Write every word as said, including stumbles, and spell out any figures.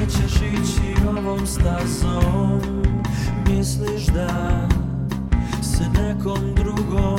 nećeš ići ovom stazom. Misliš da se nekom drugom